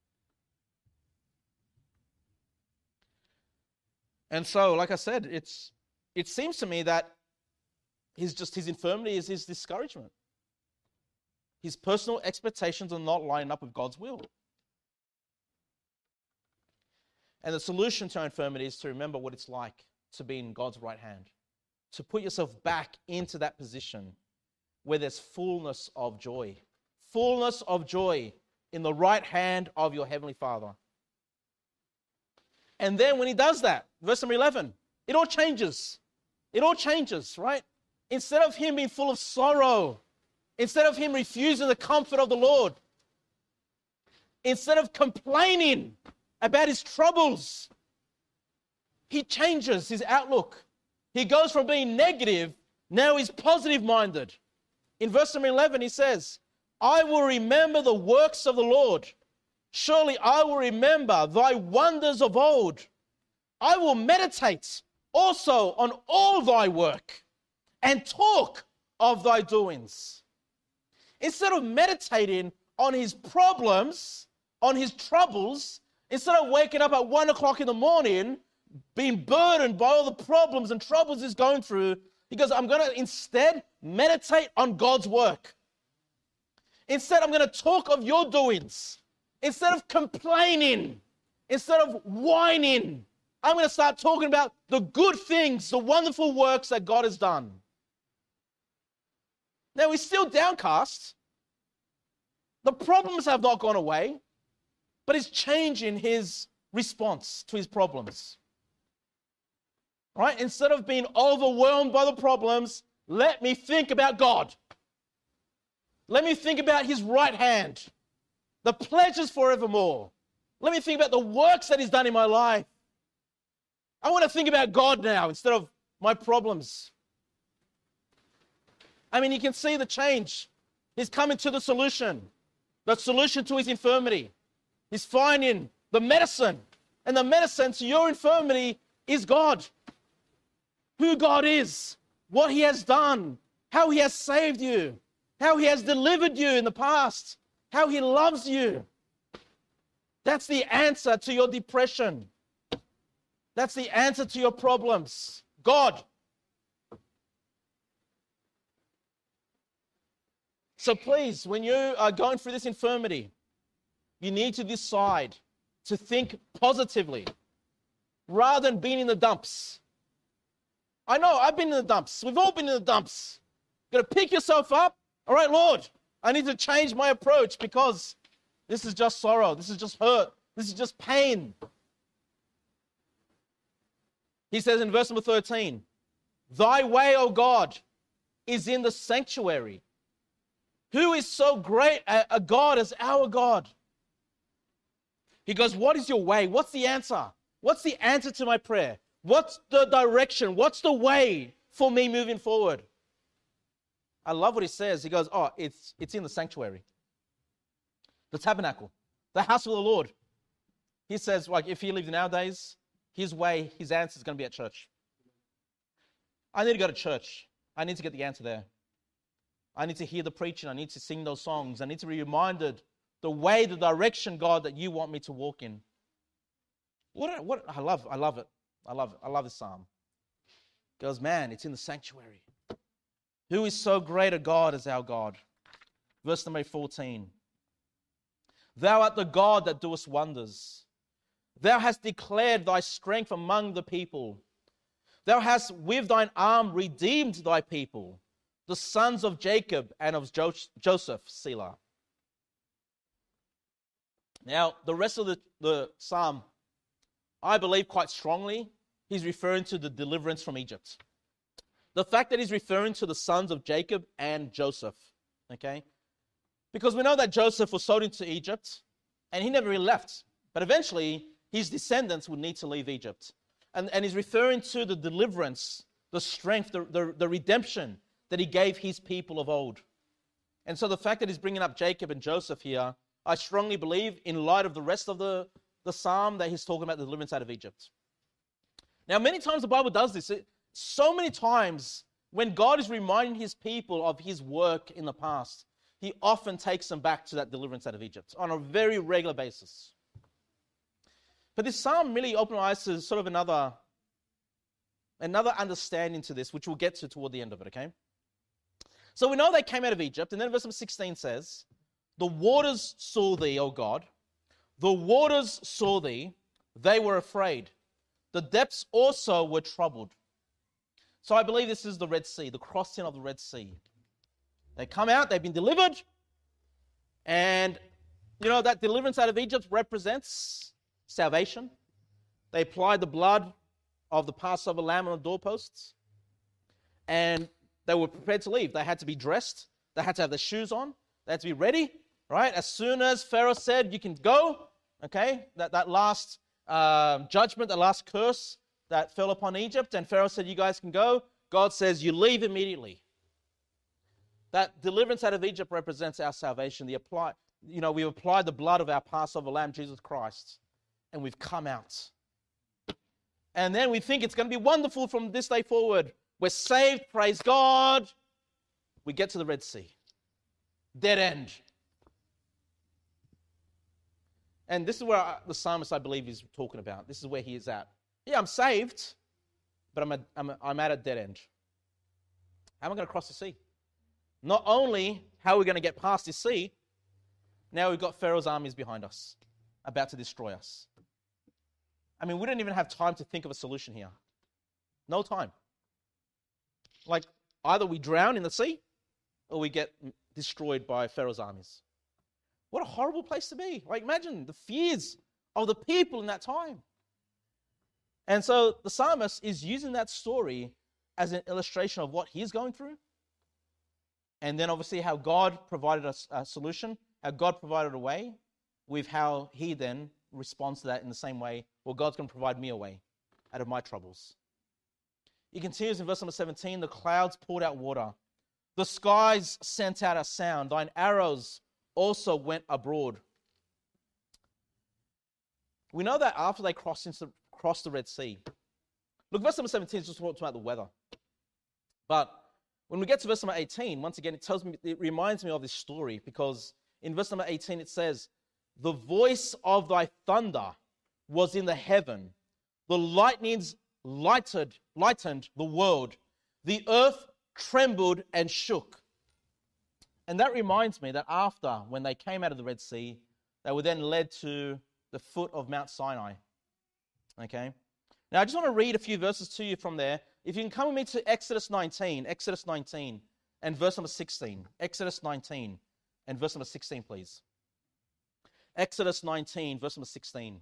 And so, like I said, it's it seems to me that his just his infirmity is his discouragement. His personal expectations are not lining up with God's will. And the solution to our infirmity is to remember what it's like to be in God's right hand, to put yourself back into that position where there's fullness of joy, fullness of joy in the right hand of your Heavenly Father. And then when he does that, verse number eleven, it all changes. It all changes, right? Instead of him being full of sorrow Instead of him refusing the comfort of the Lord, instead of complaining about his troubles, he changes his outlook. He goes from being negative, now he's positive-minded. In verse number eleven, he says, I will remember the works of the Lord. Surely I will remember thy wonders of old. I will meditate also on all thy work and talk of thy doings. Instead of meditating on his problems, on his troubles, instead of waking up at one o'clock in the morning, being burdened by all the problems and troubles he's going through, he goes, I'm going to instead meditate on God's work. Instead, I'm going to talk of your doings. Instead of complaining, instead of whining, I'm going to start talking about the good things, the wonderful works that God has done. Now, he's still downcast. The problems have not gone away, but he's changing his response to his problems. Right? Instead of being overwhelmed by the problems, let me think about God. Let me think about his right hand, the pleasures forevermore. Let me think about the works that he's done in my life. I want to think about God now instead of my problems. I mean, you can see the change. He's coming to the solution, the solution to his infirmity. He's finding the medicine, and the medicine to your infirmity is God. Who God is, what he has done, how he has saved you, how he has delivered you in the past, how he loves you. That's the answer to your depression. That's the answer to your problems. God. So please, when you are going through this infirmity, you need to decide to think positively rather than being in the dumps. I know, I've been in the dumps. We've all been in the dumps. You've got to pick yourself up. All right, Lord, I need to change my approach because this is just sorrow. This is just hurt. This is just pain. He says in verse number thirteen, thy way, O God, is in the sanctuary. Who is so great a, a God as our God? He goes, what is your way? What's the answer? What's the answer to my prayer? What's the direction? What's the way for me moving forward? I love what he says. He goes, oh, it's, it's in the sanctuary, the tabernacle, the house of the Lord. He says, like, if he lived nowadays, his way, his answer is going to be at church. I need to go to church. I need to get the answer there. I need to hear the preaching. I need to sing those songs. I need to be reminded the way, the direction, God, that you want me to walk in. What, what I love, I love it. I love it. I love this psalm. It goes, man, it's in the sanctuary. Who is so great a God as our God? Verse number fourteen. Thou art the God that doest wonders. Thou hast declared thy strength among the people. Thou hast with thine arm redeemed thy people, the sons of Jacob and of jo- Joseph, Selah. Now, the rest of the, the psalm, I believe quite strongly, he's referring to the deliverance from Egypt. The fact that he's referring to the sons of Jacob and Joseph, okay? Because we know that Joseph was sold into Egypt, and he never really left. But eventually, his descendants would need to leave Egypt. And, and he's referring to the deliverance, the strength, the, the, the redemption that he gave his people of old. And so the fact that he's bringing up Jacob and Joseph here, I strongly believe, in light of the rest of the, the psalm, that he's talking about the deliverance out of Egypt. Now, many times the Bible does this. It, so many times when God is reminding his people of his work in the past, he often takes them back to that deliverance out of Egypt on a very regular basis. But this psalm really opened my eyes to sort of another, another understanding to this, which we'll get to toward the end of it, okay? So we know they came out of Egypt, and then verse number sixteen says, the waters saw thee, O God. The waters saw thee. They were afraid. The depths also were troubled. So I believe this is the Red Sea, the crossing of the Red Sea. They come out, they've been delivered. And, you know, that deliverance out of Egypt represents salvation. They applied the blood of the Passover lamb on the doorposts. And they were prepared to leave. They had to be dressed. They had to have their shoes on. They had to be ready, right? As soon as Pharaoh said, you can go, okay, that, that last um, judgment, the last curse that fell upon Egypt, and Pharaoh said, you guys can go, God says, you leave immediately. That deliverance out of Egypt represents our salvation. The apply, you know, we've applied the blood of our Passover lamb, Jesus Christ, and we've come out. And then we think it's going to be wonderful from this day forward. We're saved, praise God. We get to the Red Sea. Dead end. And this is where I, the psalmist, I believe, is talking about. This is where he is at. Yeah, I'm saved, but I'm, a, I'm, a, I'm at a dead end. How am I going to cross the sea? Not only how are we going to get past this sea, now we've got Pharaoh's armies behind us, about to destroy us. I mean, we don't even have time to think of a solution here. No time. Like, either we drown in the sea, or we get destroyed by Pharaoh's armies. What a horrible place to be. Like, imagine the fears of the people in that time. And so the psalmist is using that story as an illustration of what he's going through. And then obviously how God provided us a solution, how God provided a way, with how he then responds to that in the same way. Well, God's going to provide me a way out of my troubles. He continues in verse number seventeen, the clouds poured out water. The skies sent out a sound. Thine arrows also went abroad. We know that after they crossed, into, crossed the Red Sea. Look, verse number seventeen is just talking about the weather. But when we get to verse number eighteen, once again, it tells me, it reminds me of this story, because in verse number eighteen it says, the voice of thy thunder was in the heaven. The lightnings lighted, lightened the world. The earth trembled and shook. And that reminds me that after, when they came out of the Red Sea, they were then led to the foot of Mount Sinai. Okay? Now, I just want to read a few verses to you from there. If you can come with me to Exodus nineteen, Exodus nineteen, and verse number sixteen. Exodus nineteen, and verse number sixteen, please. Exodus nineteen, verse number sixteen.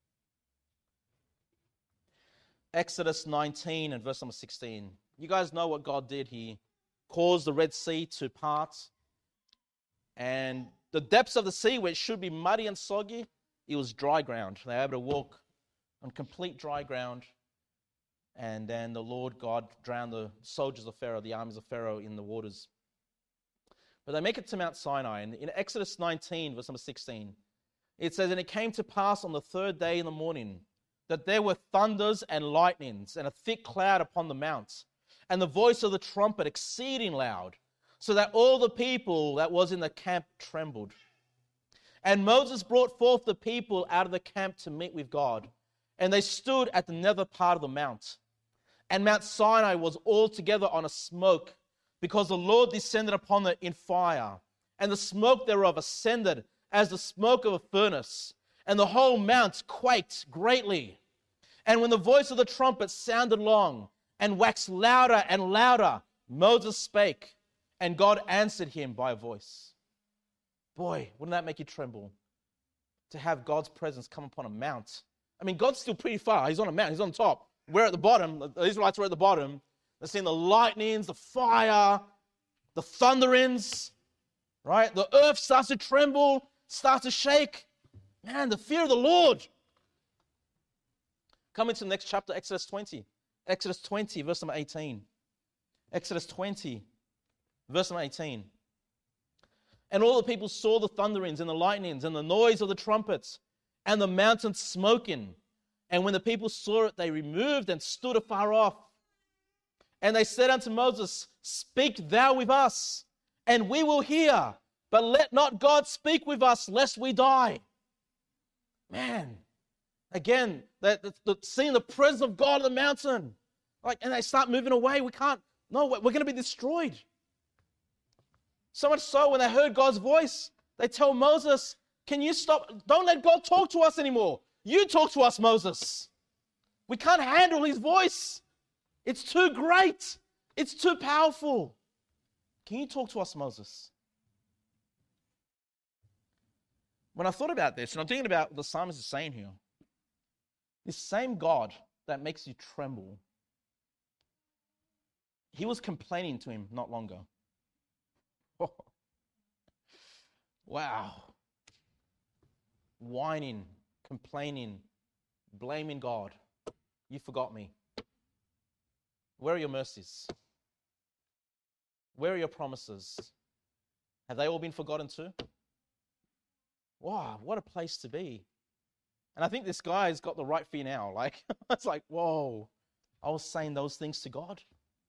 Exodus nineteen and verse number sixteen. You guys know what God did. He caused the Red Sea to part. And the depths of the sea, where it should be muddy and soggy, it was dry ground. They were able to walk on complete dry ground. And then the Lord God drowned the soldiers of Pharaoh, the armies of Pharaoh, in the waters. But they make it to Mount Sinai. And in Exodus nineteen, verse number sixteen, it says, and it came to pass on the third day in the morning that there were thunders and lightnings and a thick cloud upon the mount, and the voice of the trumpet exceeding loud, so that all the people that was in the camp trembled. And Moses brought forth the people out of the camp to meet with God, and they stood at the nether part of the mount. And Mount Sinai was altogether on a smoke, because the Lord descended upon it in fire, and the smoke thereof ascended as the smoke of a furnace, and the whole mount quaked greatly. And when the voice of the trumpet sounded long, and waxed louder and louder, Moses spake, and God answered him by a voice. Boy, wouldn't that make you tremble? To have God's presence come upon a mount. I mean, God's still pretty far. He's on a mountain. He's on top. We're at the bottom. The Israelites are at the bottom. They're seeing the lightnings, the fire, the thunderings, right? The earth starts to tremble, starts to shake. Man, the fear of the Lord. Come into the next chapter, Exodus twenty. Exodus twenty, verse number eighteen. Exodus twenty, verse number eighteen. And all the people saw the thunderings and the lightnings and the noise of the trumpets and the mountain smoking. And when the people saw it, they removed and stood afar off. And they said unto Moses, speak thou with us, and we will hear. But let not God speak with us, lest we die. Man, again, that the, the, seeing the presence of God on the mountain, like, and they start moving away. We can't. No, we're going to be destroyed. So much so, when they heard God's voice, they tell Moses, "Can you stop? Don't let God talk to us anymore. You talk to us, Moses. We can't handle His voice. It's too great. It's too powerful. Can you talk to us, Moses?" When I thought about this, and I'm thinking about what the psalmist is saying here, this same God that makes you tremble, He was complaining to Him not long ago. Wow. Whining, complaining, blaming God. You forgot me. Where are your mercies? Where are your promises? Have they all been forgotten too? Wow, what a place to be. And I think this guy's got the right fear now. Like, it's like, whoa, I was saying those things to God.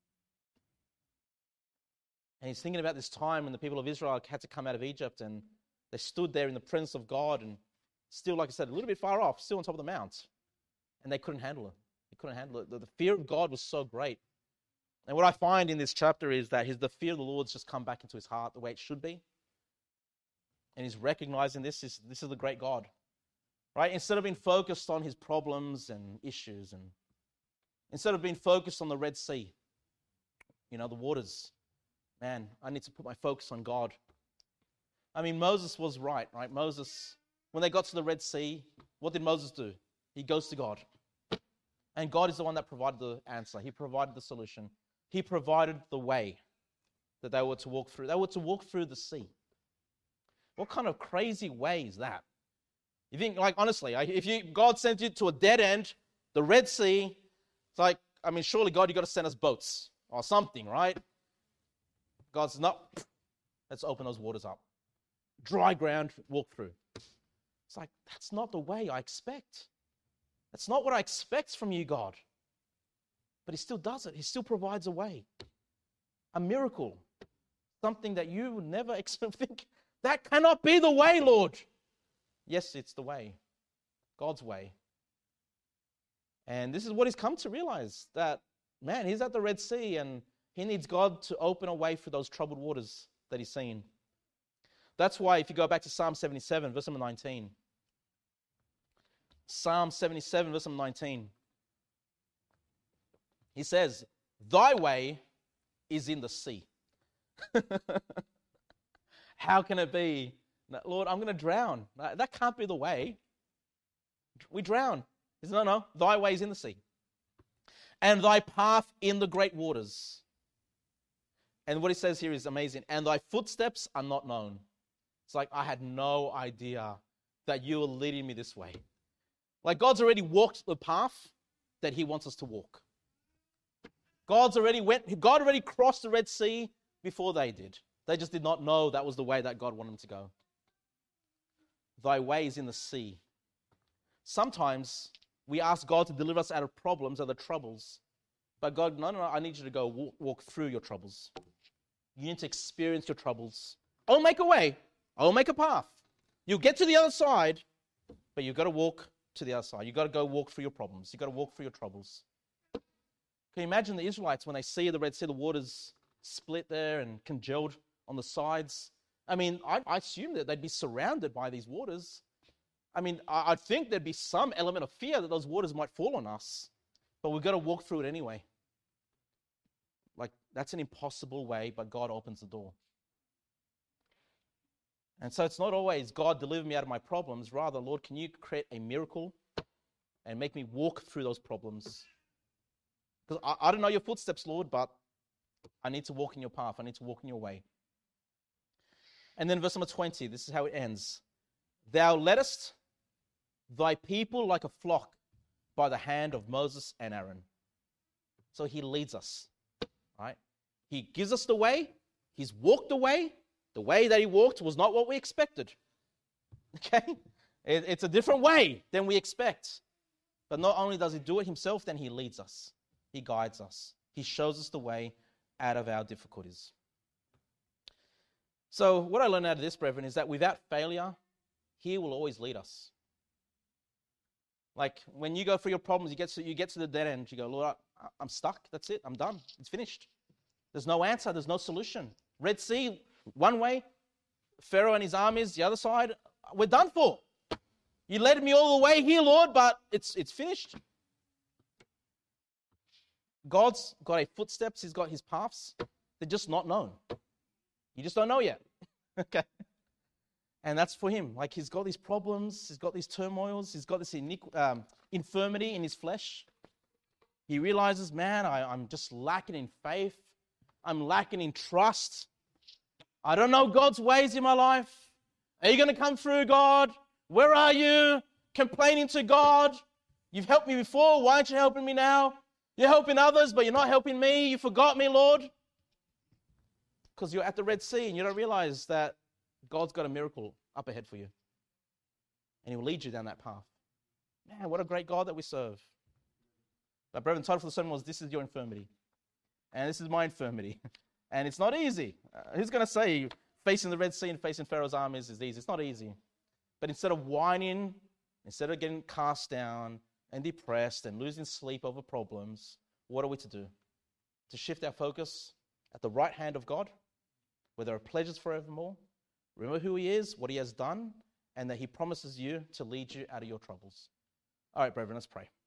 And he's thinking about this time when the people of Israel had to come out of Egypt and they stood there in the presence of God and still, like I said, a little bit far off, still on top of the mount. And they couldn't handle it. They couldn't handle it. The, the fear of God was so great. And what I find in this chapter is that his, the fear of the Lord's just come back into his heart the way it should be. And he's recognizing this is, this is the great God. Right? Instead of being focused on his problems and issues, and instead of being focused on the Red Sea, you know, the waters, man, I need to put my focus on God. I mean, Moses was right, right? Moses, when they got to the Red Sea, what did Moses do? He goes to God. And God is the one that provided the answer. He provided the solution. He provided the way that they were to walk through. They were to walk through the sea. What kind of crazy way is that? You think, like, honestly, if you God sent you to a dead end, the Red Sea, it's like, I mean, surely, God, you've got to send us boats or something, right? God's not, let's open those waters up. Dry ground, walk through. It's like, that's not the way I expect. That's not what I expect from you, God. But he still does it. He still provides a way. A miracle. Something that you would never think, that cannot be the way, Lord. Yes, it's the way. God's way. And this is what he's come to realize, that, man, he's at the Red Sea and he needs God to open a way for those troubled waters that he's seen. That's why if you go back to Psalm seventy-seven, verse number nineteen. Psalm seventy-seven, verse number nineteen. He says, thy way is in the sea. How can it be? Lord, I'm going to drown. That can't be the way. We drown. He says, no, no, thy way is in the sea. And thy path in the great waters. And what he says here is amazing. And thy footsteps are not known. It's like, I had no idea that you were leading me this way. Like, God's already walked the path that he wants us to walk. God's already went, God already crossed the Red Sea before they did. They just did not know that was the way that God wanted them to go. Thy way is in the sea. Sometimes we ask God to deliver us out of problems or the troubles. But God, no, no, no, I need you to go walk, walk through your troubles. You need to experience your troubles. I'll make a way. I'll make a path. You'll get to the other side, but you've got to walk to the other side. You've got to go walk through your problems. You've got to walk through your troubles. Can you imagine the Israelites when they see the Red Sea, the waters split there and congealed on the sides? I mean, I, I assume that they'd be surrounded by these waters. I mean, I, I think there'd be some element of fear that those waters might fall on us, but we've got to walk through it anyway. Like, that's an impossible way, but God opens the door. And so it's not always, God, deliver me out of my problems. Rather, Lord, can you create a miracle and make me walk through those problems? Because I, I don't know your footsteps, Lord, but I need to walk in your path. I need to walk in your way. And then verse number twenty, this is how it ends. Thou leddest thy people like a flock by the hand of Moses and Aaron. So he leads us, right? He gives us the way. He's walked the way. The way that he walked was not what we expected. Okay? It, it's a different way than we expect. But not only does he do it himself, then he leads us. He guides us. He shows us the way out of our difficulties. So what I learned out of this, brethren, is that without failure, he will always lead us. Like when you go through your problems, you get to, you get to the dead end, you go, Lord, I, I'm stuck. That's it. I'm done. It's finished. There's no answer. There's no solution. Red Sea, one way. Pharaoh and his armies, the other side. We're done for. You led me all the way here, Lord, but it's it's finished. God's got a footsteps. He's got his paths. They're just not known. You just don't know yet. Okay. And that's for him. Like he's got these problems. He's got these turmoils. He's got this iniqu- um, infirmity in his flesh. He realizes, man, I, I'm just lacking in faith. I'm lacking in trust. I don't know God's ways in my life. Are you going to come through, God? Where are you? Complaining to God. You've helped me before. Why aren't you helping me now? You're helping others, but you're not helping me. You forgot me, Lord. Because you're at the Red Sea and you don't realize that God's got a miracle up ahead for you. And He will lead you down that path. Man, what a great God that we serve. But brethren, the title for the sermon was, This is Your Infirmity. And this is my infirmity. And it's not easy. Uh, who's going to say facing the Red Sea and facing Pharaoh's armies is easy? It's not easy. But instead of whining, instead of getting cast down and depressed and losing sleep over problems, what are we to do? To shift our focus at the right hand of God, where there are pleasures forevermore. Remember who He is, what He has done, and that He promises you to lead you out of your troubles. All right, brethren, let's pray.